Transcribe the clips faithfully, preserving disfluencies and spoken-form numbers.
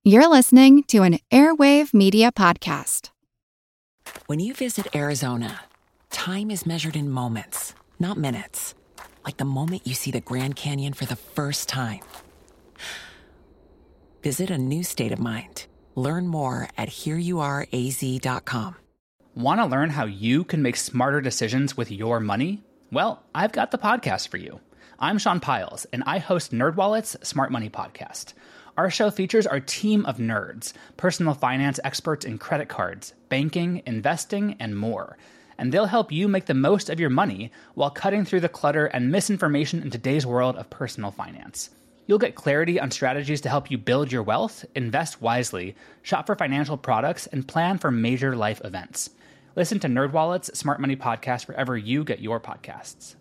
You're listening to an Airwave Media Podcast. When you visit Arizona, time is measured in moments, not minutes. Like the moment you see the Grand Canyon for the first time. Visit a new state of mind. Learn more at here you are a z dot com. Want to learn how you can make smarter decisions with your money? Well, I've got the podcast for you. I'm Sean Piles, and I host NerdWallet's Smart Money Podcast. Our show features our team of nerds, personal finance experts in credit cards, banking, investing, and more. And they'll help you make the most of your money while cutting through the clutter and misinformation in today's world of personal finance. You'll get clarity on strategies to help you build your wealth, invest wisely, shop for financial products, and plan for major life events. Listen to NerdWallet's Smart Money Podcast wherever you get your podcasts.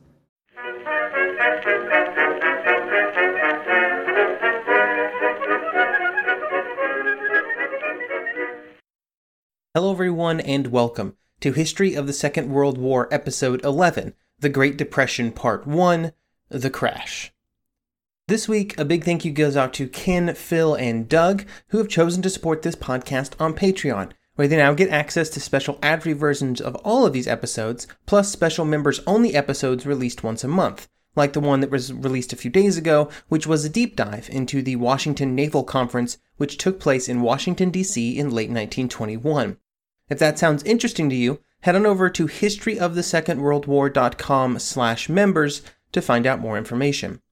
Hello everyone and welcome to History of the Second World War Episode eleven, The Great Depression Part one, The Crash. This week, a big thank you goes out to Ken, Phil, and Doug, who have chosen to support this podcast on Patreon, where they now get access to special ad-free versions of all of these episodes, plus special members-only episodes released once a month, like the one that was released a few days ago, which was a deep dive into the Washington Naval Conference, which took place in Washington, D C in late nineteen twenty-one. If that sounds interesting to you, head on over to history of the second world war dot com slash members to find out more information.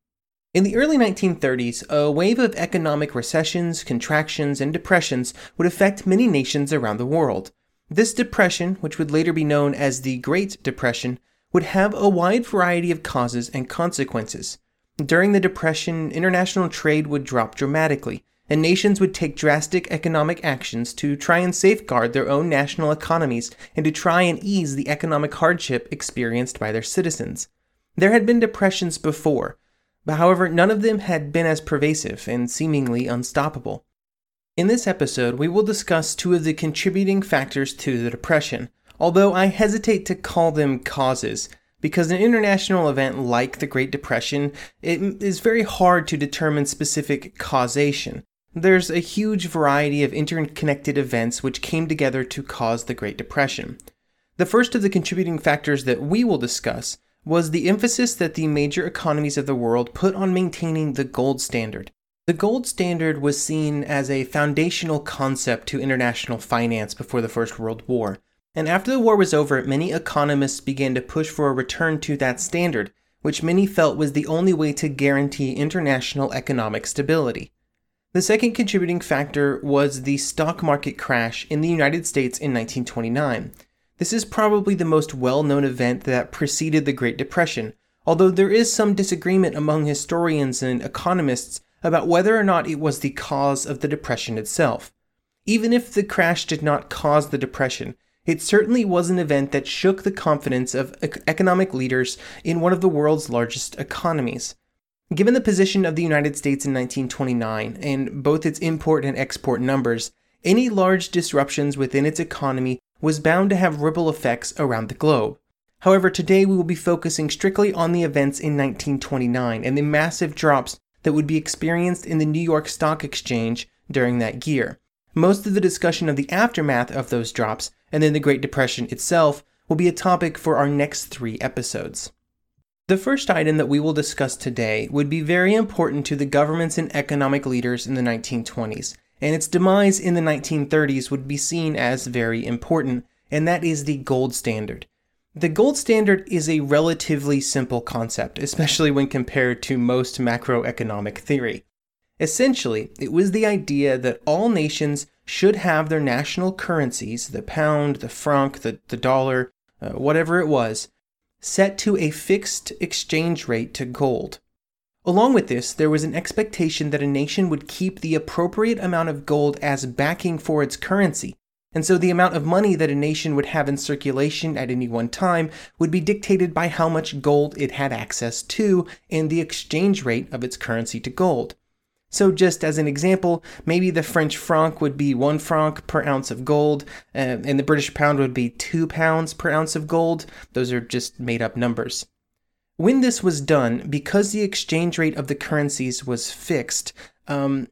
In the early nineteen thirties, a wave of economic recessions, contractions, and depressions would affect many nations around the world. This depression, which would later be known as the Great Depression, would have a wide variety of causes and consequences. During the Depression, international trade would drop dramatically, and nations would take drastic economic actions to try and safeguard their own national economies and to try and ease the economic hardship experienced by their citizens. There had been depressions before, but however, none of them had been as pervasive and seemingly unstoppable. In this episode, we will discuss two of the contributing factors to the Depression, although I hesitate to call them causes, because an international event like the Great Depression, it is very hard to determine specific causation. There's a huge variety of interconnected events which came together to cause the Great Depression. The first of the contributing factors that we will discuss was the emphasis that the major economies of the world put on maintaining the gold standard. The gold standard was seen as a foundational concept to international finance before the First World War, and after the war was over, many economists began to push for a return to that standard, which many felt was the only way to guarantee international economic stability. The second contributing factor was the stock market crash in the United States in nineteen twenty-nine. This is probably the most well-known event that preceded the Great Depression, although there is some disagreement among historians and economists about whether or not it was the cause of the Depression itself. Even if the crash did not cause the Depression, it certainly was an event that shook the confidence of economic leaders in one of the world's largest economies. Given the position of the United States in nineteen twenty-nine, and both its import and export numbers, any large disruptions within its economy was bound to have ripple effects around the globe. However, today we will be focusing strictly on the events in nineteen twenty-nine and the massive drops that would be experienced in the New York Stock Exchange during that year. Most of the discussion of the aftermath of those drops, and then the Great Depression itself, will be a topic for our next three episodes. The first item that we will discuss today would be very important to the governments and economic leaders in the nineteen twenties, and its demise in the nineteen thirties would be seen as very important, and that is the gold standard. The gold standard is a relatively simple concept, especially when compared to most macroeconomic theory. Essentially, it was the idea that all nations should have their national currencies, the pound, the franc, the, the dollar, uh, whatever it was, set to a fixed exchange rate to gold. Along with this, there was an expectation that a nation would keep the appropriate amount of gold as backing for its currency, and so the amount of money that a nation would have in circulation at any one time would be dictated by how much gold it had access to and the exchange rate of its currency to gold. So just as an example, maybe the French franc would be one franc per ounce of gold, uh, and the British pound would be two pounds per ounce of gold. Those are just made-up numbers. When this was done, because the exchange rate of the currencies was fixed, um,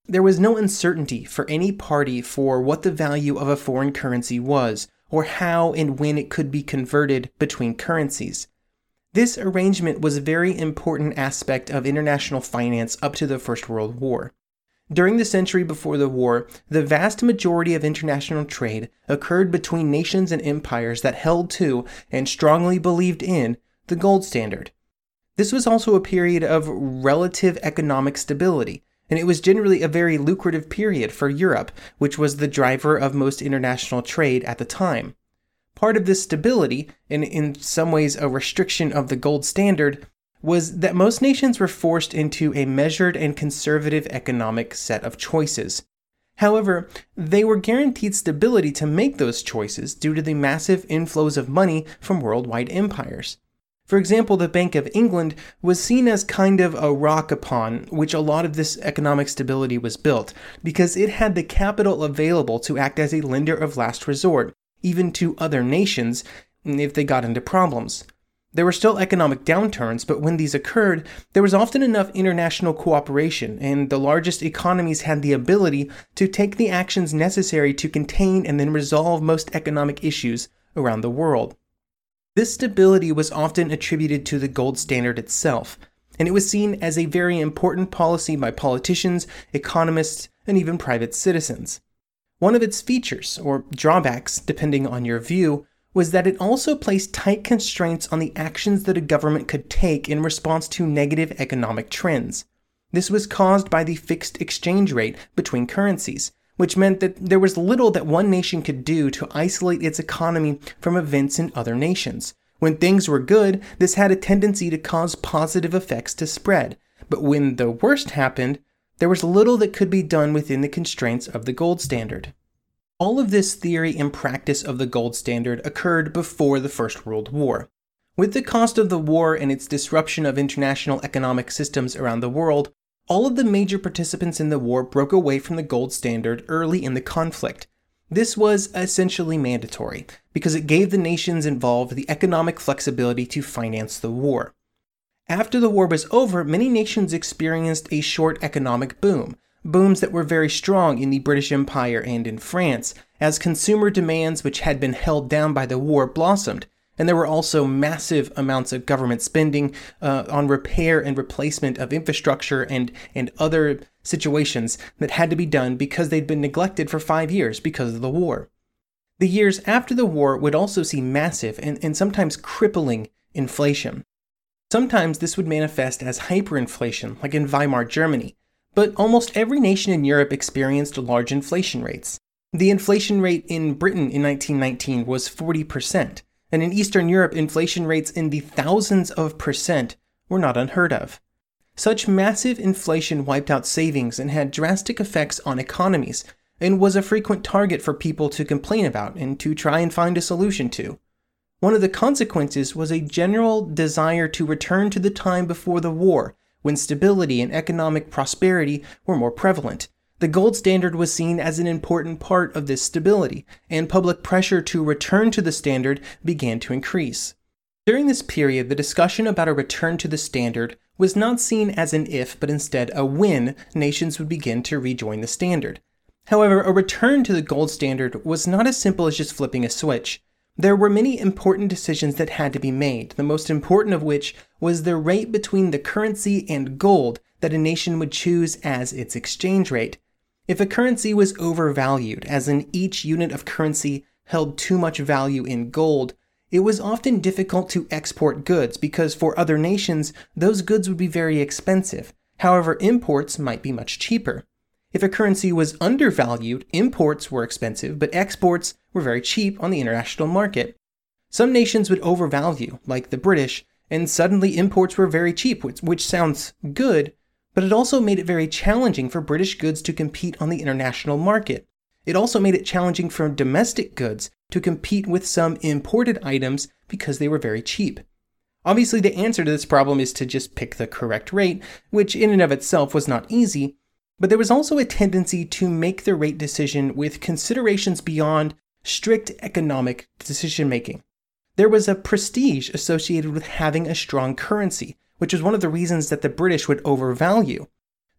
There was no uncertainty for any party for what the value of a foreign currency was, or how and when it could be converted between currencies. This arrangement was a very important aspect of international finance up to the First World War. During the century before the war, the vast majority of international trade occurred between nations and empires that held to, and strongly believed in, the gold standard. This was also a period of relative economic stability, and it was generally a very lucrative period for Europe, which was the driver of most international trade at the time. Part of this stability, and in some ways a restriction of the gold standard, was that most nations were forced into a measured and conservative economic set of choices. However, they were guaranteed stability to make those choices due to the massive inflows of money from worldwide empires. For example, the Bank of England was seen as kind of a rock upon which a lot of this economic stability was built, because it had the capital available to act as a lender of last resort, even to other nations, if they got into problems. There were still economic downturns, but when these occurred, there was often enough international cooperation, and the largest economies had the ability to take the actions necessary to contain and then resolve most economic issues around the world. This stability was often attributed to the gold standard itself, and it was seen as a very important policy by politicians, economists, and even private citizens. One of its features, or drawbacks depending on your view, was that it also placed tight constraints on the actions that a government could take in response to negative economic trends. This was caused by the fixed exchange rate between currencies, which meant that there was little that one nation could do to isolate its economy from events in other nations. When things were good, this had a tendency to cause positive effects to spread, but when the worst happened, there was little that could be done within the constraints of the gold standard. All of this theory and practice of the gold standard occurred before the First World War. With the cost of the war and its disruption of international economic systems around the world, all of the major participants in the war broke away from the gold standard early in the conflict. This was essentially mandatory, because it gave the nations involved the economic flexibility to finance the war. After the war was over, many nations experienced a short economic boom, booms that were very strong in the British Empire and in France, as consumer demands which had been held down by the war blossomed, and there were also massive amounts of government spending uh, on repair and replacement of infrastructure and, and other situations that had to be done because they'd been neglected for five years because of the war. The years after the war would also see massive and, and sometimes crippling inflation. Sometimes this would manifest as hyperinflation, like in Weimar Germany, but almost every nation in Europe experienced large inflation rates. The inflation rate in Britain in nineteen nineteen was forty percent, and in Eastern Europe, inflation rates in the thousands of percent were not unheard of. Such massive inflation wiped out savings and had drastic effects on economies, and was a frequent target for people to complain about and to try and find a solution to. One of the consequences was a general desire to return to the time before the war, when stability and economic prosperity were more prevalent. The gold standard was seen as an important part of this stability, and public pressure to return to the standard began to increase. During this period, the discussion about a return to the standard was not seen as an if, but instead a when nations would begin to rejoin the standard. However, a return to the gold standard was not as simple as just flipping a switch. There were many important decisions that had to be made, the most important of which was the rate between the currency and gold that a nation would choose as its exchange rate. If a currency was overvalued, as in each unit of currency held too much value in gold, it was often difficult to export goods because for other nations, those goods would be very expensive. However, imports might be much cheaper. If a currency was undervalued, imports were expensive, but exports were very cheap on the international market. Some nations would overvalue, like the British, and suddenly imports were very cheap, which, which sounds good, but it also made it very challenging for British goods to compete on the international market. It also made it challenging for domestic goods to compete with some imported items because they were very cheap. Obviously, the answer to this problem is to just pick the correct rate, which in and of itself was not easy, but there was also a tendency to make the rate decision with considerations beyond strict economic decision-making. There was a prestige associated with having a strong currency, which was one of the reasons that the British would overvalue.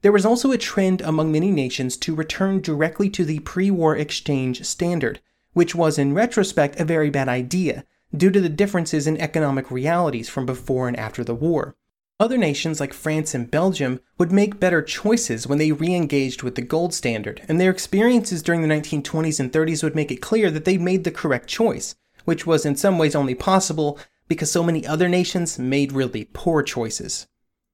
There was also a trend among many nations to return directly to the pre-war exchange standard, which was in retrospect a very bad idea, due to the differences in economic realities from before and after the war. Other nations like France and Belgium would make better choices when they re-engaged with the gold standard, and their experiences during the nineteen twenties and thirties would make it clear that they made the correct choice, which was in some ways only possible because so many other nations made really poor choices.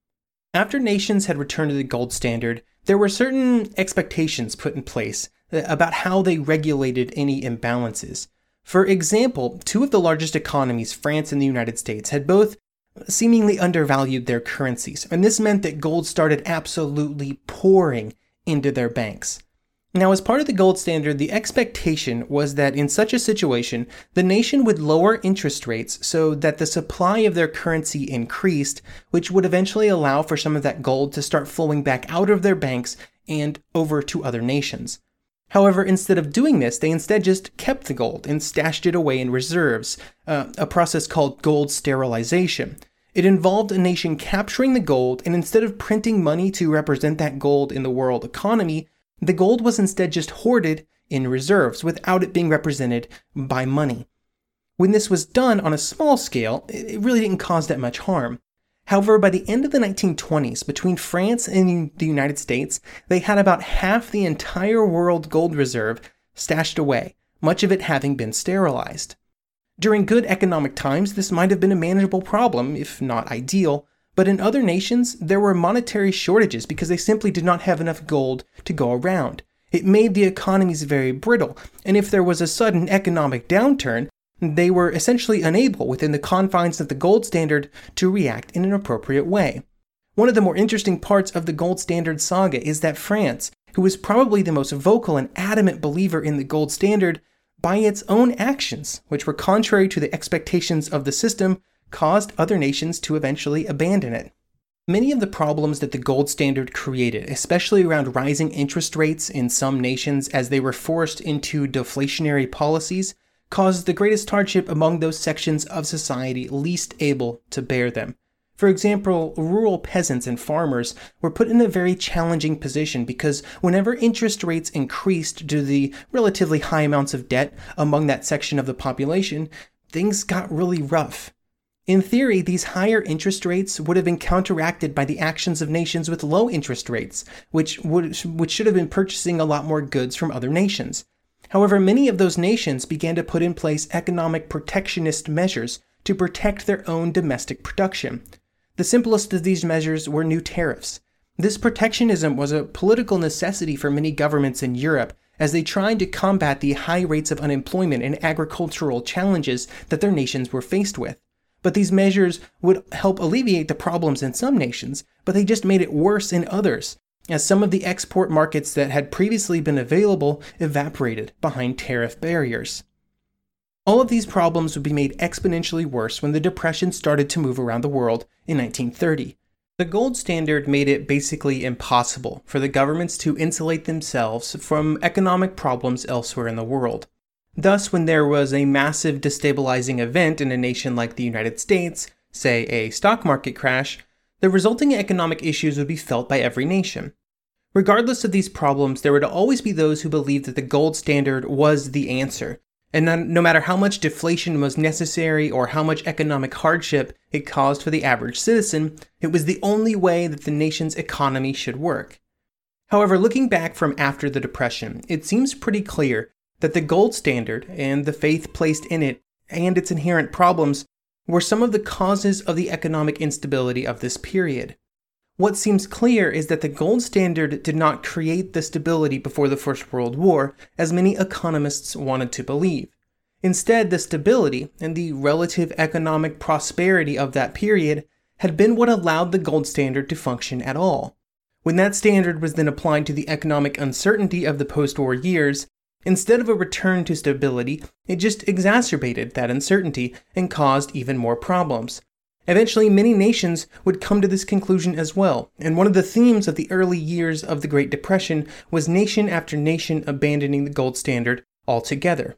After nations had returned to the gold standard, there were certain expectations put in place about how they regulated any imbalances. For example, two of the largest economies, France and the United States, had both seemingly undervalued their currencies, and this meant that gold started absolutely pouring into their banks. Now, as part of the gold standard, the expectation was that in such a situation, the nation would lower interest rates so that the supply of their currency increased, which would eventually allow for some of that gold to start flowing back out of their banks and over to other nations. However, instead of doing this, they instead just kept the gold and stashed it away in reserves, uh, a process called gold sterilization. It involved a nation capturing the gold, and instead of printing money to represent that gold in the world economy, the gold was instead just hoarded in reserves without it being represented by money. When this was done on a small scale, it really didn't cause that much harm. However, by the end of the nineteen twenties, between France and the United States, they had about half the entire world gold reserve stashed away, much of it having been sterilized. During good economic times, this might have been a manageable problem, if not ideal, but in other nations, there were monetary shortages because they simply did not have enough gold to go around. It made the economies very brittle, and if there was a sudden economic downturn, they were essentially unable, within the confines of the gold standard, to react in an appropriate way. One of the more interesting parts of the gold standard saga is that France, who was probably the most vocal and adamant believer in the gold standard, by its own actions, which were contrary to the expectations of the system, caused other nations to eventually abandon it. Many of the problems that the gold standard created, especially around rising interest rates in some nations as they were forced into deflationary policies, caused the greatest hardship among those sections of society least able to bear them. For example, rural peasants and farmers were put in a very challenging position because whenever interest rates increased due to the relatively high amounts of debt among that section of the population, things got really rough. In theory, these higher interest rates would have been counteracted by the actions of nations with low interest rates, which would which should have been purchasing a lot more goods from other nations. However, many of those nations began to put in place economic protectionist measures to protect their own domestic production. The simplest of these measures were new tariffs. This protectionism was a political necessity for many governments in Europe as they tried to combat the high rates of unemployment and agricultural challenges that their nations were faced with. But these measures would help alleviate the problems in some nations, but they just made it worse in others, as some of the export markets that had previously been available evaporated behind tariff barriers. All of these problems would be made exponentially worse when the Depression started to move around the world in nineteen thirty. The gold standard made it basically impossible for the governments to insulate themselves from economic problems elsewhere in the world. Thus, when there was a massive destabilizing event in a nation like the United States, say a stock market crash, the resulting economic issues would be felt by every nation. Regardless of these problems, there would always be those who believed that the gold standard was the answer, and no matter how much deflation was necessary or how much economic hardship it caused for the average citizen, it was the only way that the nation's economy should work. However, looking back from after the Depression, it seems pretty clear that the gold standard and the faith placed in it and its inherent problems were some of the causes of the economic instability of this period. What seems clear is that the gold standard did not create the stability before the First World War, as many economists wanted to believe. Instead, the stability and the relative economic prosperity of that period had been what allowed the gold standard to function at all. When that standard was then applied to the economic uncertainty of the post-war years, instead of a return to stability, it just exacerbated that uncertainty and caused even more problems. Eventually, many nations would come to this conclusion as well, and one of the themes of the early years of the Great Depression was nation after nation abandoning the gold standard altogether.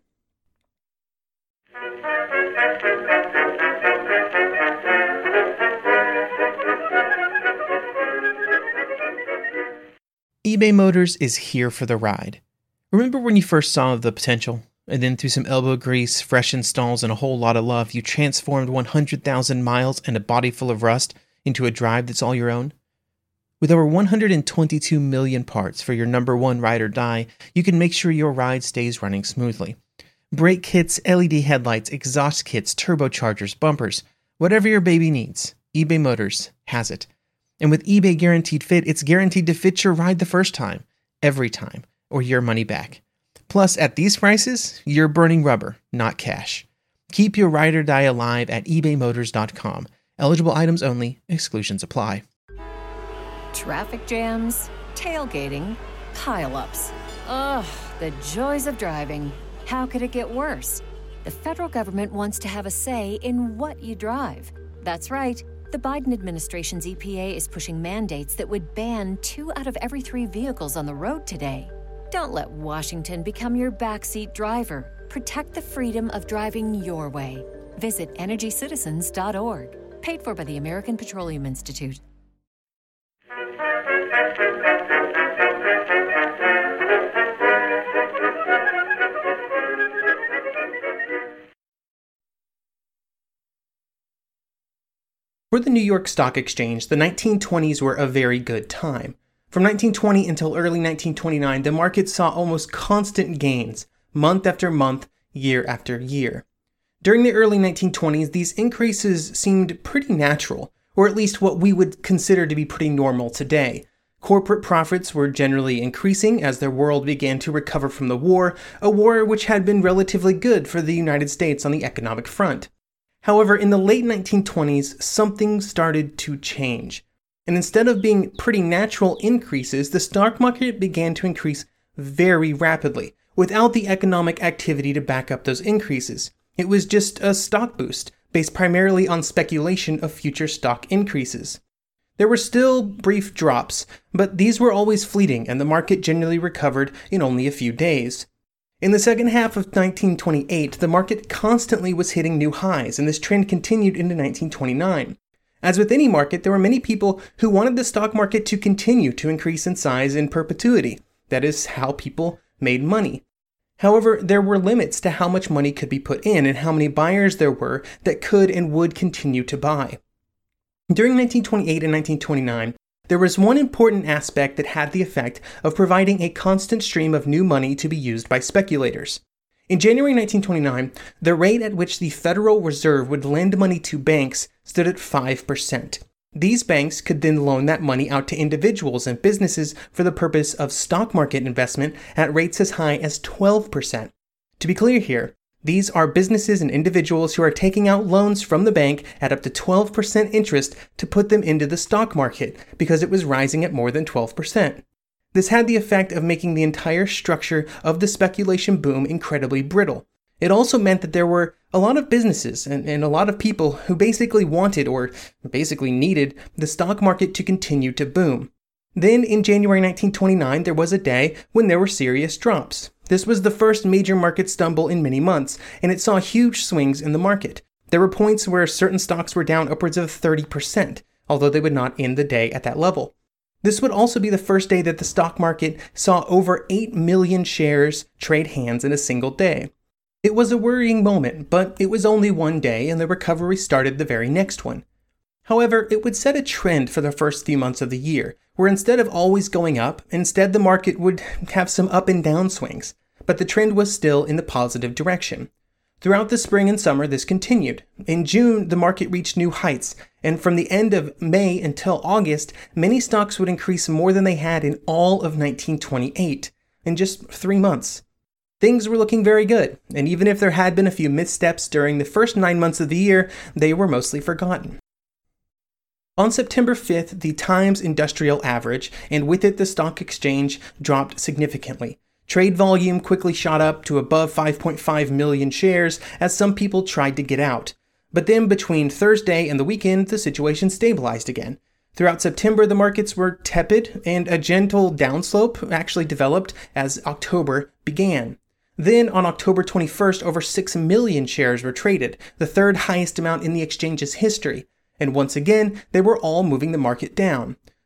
eBay Motors is here for the ride. Remember when you first saw the potential? And then through some elbow grease, fresh installs, and a whole lot of love, you transformed one hundred thousand miles and a body full of rust into a drive that's all your own? With over one hundred twenty-two million parts for your number one ride or die, you can make sure your ride stays running smoothly. Brake kits, L E D headlights, exhaust kits, turbochargers, bumpers, whatever your baby needs, eBay Motors has it. And with eBay Guaranteed Fit, it's guaranteed to fit your ride the first time, every time, or your money back. Plus, at these prices, you're burning rubber, not cash. Keep your ride or die alive at ebay motors dot com. Eligible items only. Exclusions apply. Traffic jams, tailgating, pile-ups. Ugh, the joys of driving. How could it get worse? The federal government wants to have a say in what you drive. That's right. The Biden administration's E P A is pushing mandates that would ban two out of every three vehicles on the road today. Don't let Washington become your backseat driver. Protect the freedom of driving your way. Visit energy citizens dot org. Paid for by the American Petroleum Institute. For the New York Stock Exchange, the nineteen twenties were a very good time. From nineteen twenty until early nineteen twenty-nine, the market saw almost constant gains, month after month, year after year. During the early nineteen twenties, these increases seemed pretty natural, or at least what we would consider to be pretty normal today. Corporate profits were generally increasing as their world began to recover from the war, a war which had been relatively good for the United States on the economic front. However, in the late nineteen twenties, something started to change. And instead of being pretty natural increases, the stock market began to increase very rapidly, without the economic activity to back up those increases. It was just a stock boost, based primarily on speculation of future stock increases. There were still brief drops, but these were always fleeting, and the market generally recovered in only a few days. In the second half of nineteen twenty-eight, the market constantly was hitting new highs, and this trend continued into nineteen twenty-nine. As with any market, there were many people who wanted the stock market to continue to increase in size in perpetuity. That is how people made money. However, there were limits to how much money could be put in and how many buyers there were that could and would continue to buy. During nineteen twenty-eight and nineteen twenty-nine, there was one important aspect that had the effect of providing a constant stream of new money to be used by speculators. In January nineteen twenty-nine, the rate at which the Federal Reserve would lend money to banks stood at five percent. These banks could then loan that money out to individuals and businesses for the purpose of stock market investment at rates as high as twelve percent. To be clear here, these are businesses and individuals who are taking out loans from the bank at up to twelve percent interest to put them into the stock market because it was rising at more than twelve percent. This had the effect of making the entire structure of the speculation boom incredibly brittle. It also meant that there were a lot of businesses and, and a lot of people who basically wanted or basically needed the stock market to continue to boom. Then in January nineteen twenty-nine, there was a day when there were serious drops. This was the first major market stumble in many months, and it saw huge swings in the market. There were points where certain stocks were down upwards of thirty percent, although they would not end the day at that level. This would also be the first day that the stock market saw over eight million shares trade hands in a single day. It was a worrying moment, but it was only one day, and the recovery started the very next one. However, it would set a trend for the first few months of the year, where instead of always going up, instead the market would have some up and down swings, but the trend was still in the positive direction. Throughout the spring and summer, this continued. In June, the market reached new heights, and from the end of May until August, many stocks would increase more than they had in all of nineteen twenty-eight, in just three months. Things were looking very good, and even if there had been a few missteps during the first nine months of the year, they were mostly forgotten. On September fifth, the Times Industrial Average, and with it the stock exchange, dropped significantly. Trade volume quickly shot up to above five point five million shares as some people tried to get out. But then between Thursday and the weekend, the situation stabilized again. Throughout September, the markets were tepid, and a gentle downslope actually developed as October began. Then, on October twenty-first, over six million shares were traded, the third highest amount in the exchange's history. And once again, they were all moving the market down.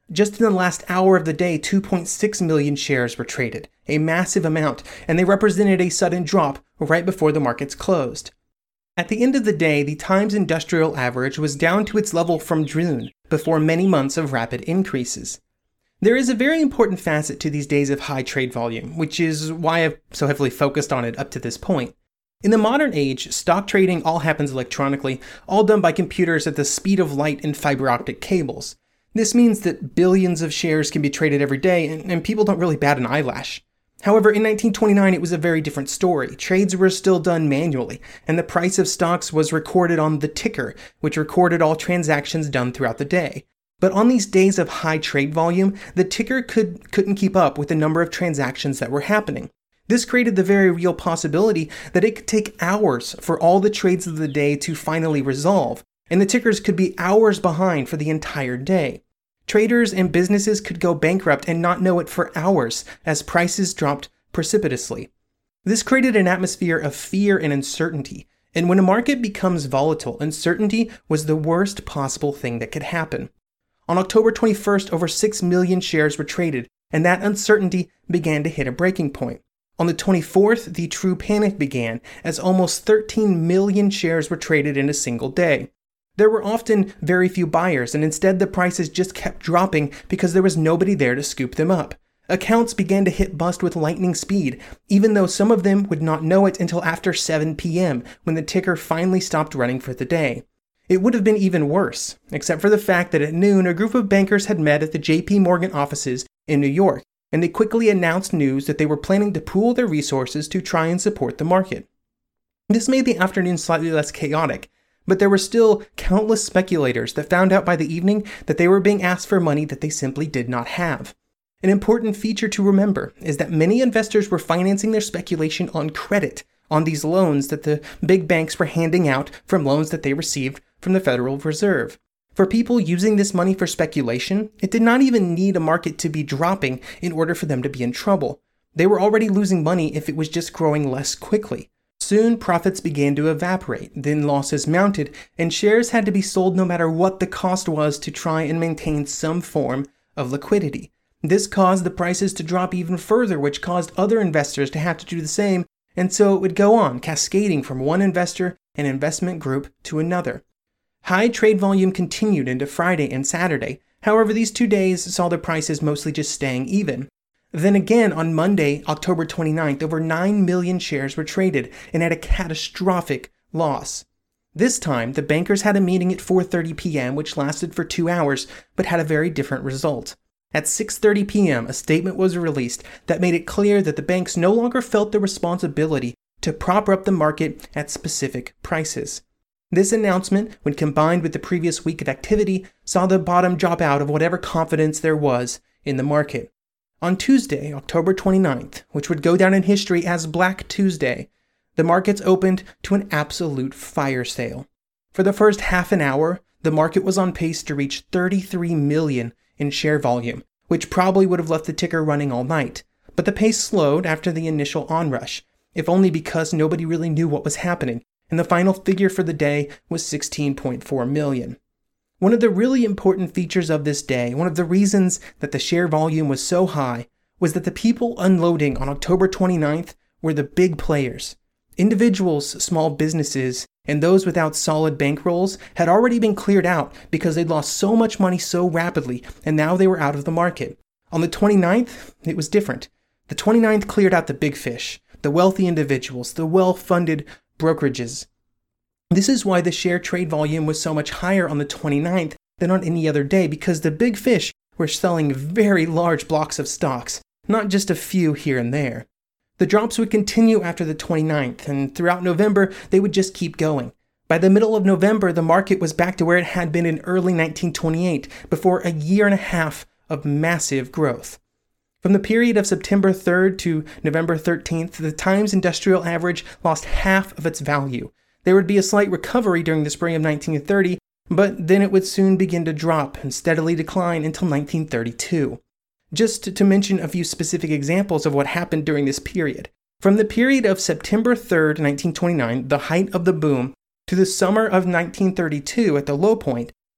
Just in the last hour of the day, two point six million shares were traded, a massive amount, and they represented a sudden drop right before the markets closed. At the end of the day, the Times Industrial Average was down to its level from June, before many months of rapid increases. There is a very important facet to these days of high trade volume, which is why I've so heavily focused on it up to this point. In the modern age, stock trading all happens electronically, all done by computers at the speed of light and fiber optic cables. This means that billions of shares can be traded every day, and, and people don't really bat an eyelash. However, in nineteen twenty-nine, it was a very different story. Trades were still done manually, and the price of stocks was recorded on the ticker, which recorded all transactions done throughout the day. But on these days of high trade volume, the ticker could, couldn't keep up with the number of transactions that were happening. This created the very real possibility that it could take hours for all the trades of the day to finally resolve, and the tickers could be hours behind for the entire day. Traders and businesses could go bankrupt and not know it for hours as prices dropped precipitously. This created an atmosphere of fear and uncertainty, and when a market becomes volatile, uncertainty was the worst possible thing that could happen. On October twenty-first, over six million shares were traded, and that uncertainty began to hit a breaking point. On the twenty-fourth, the true panic began, as almost thirteen million shares were traded in a single day. There were often very few buyers, and instead the prices just kept dropping because there was nobody there to scoop them up. Accounts began to hit bust with lightning speed, even though some of them would not know it until after seven p.m., when the ticker finally stopped running for the day. It would have been even worse, except for the fact that at noon a group of bankers had met at the J P Morgan offices in New York, and they quickly announced news that they were planning to pool their resources to try and support the market. This made the afternoon slightly less chaotic, but there were still countless speculators that found out by the evening that they were being asked for money that they simply did not have. An important feature to remember is that many investors were financing their speculation on credit, on these loans that the big banks were handing out from loans that they received from the Federal Reserve. For people using this money for speculation, it did not even need a market to be dropping in order for them to be in trouble. They were already losing money if it was just growing less quickly. Soon, profits began to evaporate, then losses mounted, and shares had to be sold no matter what the cost was to try and maintain some form of liquidity. This caused the prices to drop even further, which caused other investors to have to do the same, and so it would go on, cascading from one investor and investment group to another. High trade volume continued into Friday and Saturday. However, these two days saw the prices mostly just staying even. Then again, on Monday, October twenty-ninth, over nine million shares were traded and at a catastrophic loss. This time, the bankers had a meeting at four thirty p.m., which lasted for two hours, but had a very different result. At six thirty p.m., a statement was released that made it clear that the banks no longer felt the responsibility to prop up the market at specific prices. This announcement, when combined with the previous week of activity, saw the bottom drop out of whatever confidence there was in the market. On Tuesday, October twenty-ninth, which would go down in history as Black Tuesday, the markets opened to an absolute fire sale. For the first half an hour, the market was on pace to reach thirty-three million in share volume, which probably would have left the ticker running all night. But the pace slowed after the initial onrush, if only because nobody really knew what was happening, and the final figure for the day was sixteen point four million. One of the really important features of this day, one of the reasons that the share volume was so high, was that the people unloading on October twenty-ninth were the big players. Individuals, small businesses, and those without solid bankrolls had already been cleared out because they'd lost so much money so rapidly, and now they were out of the market. On the twenty-ninth, it was different. The twenty-ninth cleared out the big fish, the wealthy individuals, the well-funded brokerages. This is why the share trade volume was so much higher on the twenty-ninth than on any other day, because the big fish were selling very large blocks of stocks, not just a few here and there. The drops would continue after the twenty-ninth, and throughout November, they would just keep going. By the middle of November, the market was back to where it had been in early nineteen twenty-eight, before a year and a half of massive growth. From the period of September third to November thirteenth, the Times Industrial Average lost half of its value. There would be a slight recovery during the spring of nineteen thirty, but then it would soon begin to drop and steadily decline until nineteen thirty-two. Just to mention a few specific examples of what happened during this period. From the period of September third, nineteen twenty-nine, the height of the boom, to the summer of nineteen thirty-two at the low point,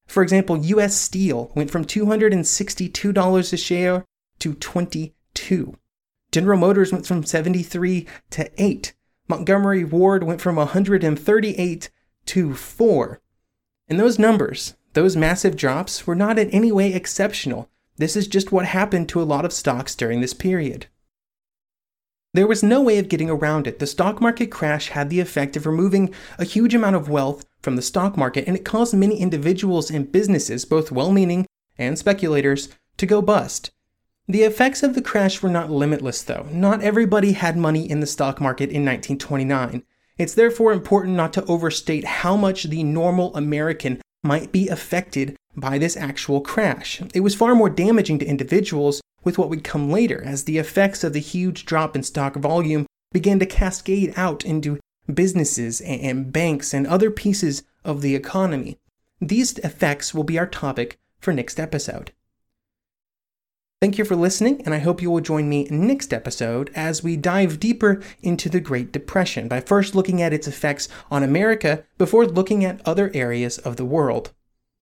For example, U S Steel went from two hundred sixty-two dollars a share to twenty-two dollars. General Motors went from seventy-three to eight. Montgomery Ward went from one hundred thirty-eight to four. And those numbers, those massive drops, were not in any way exceptional. This is just what happened to a lot of stocks during this period. There was no way of getting around it. The stock market crash had the effect of removing a huge amount of wealth from the stock market, and it caused many individuals and businesses, both well-meaning and speculators, to go bust. The effects of the crash were not limitless, though. Not everybody had money in the stock market in nineteen twenty-nine. It's therefore important not to overstate how much the normal American might be affected by this actual crash. It was far more damaging to individuals with what would come later, as the effects of the huge drop in stock volume began to cascade out into businesses and banks and other pieces of the economy. These effects will be our topic for next episode. Thank you for listening, and I hope you will join me next episode as we dive deeper into the Great Depression by first looking at its effects on America before looking at other areas of the world.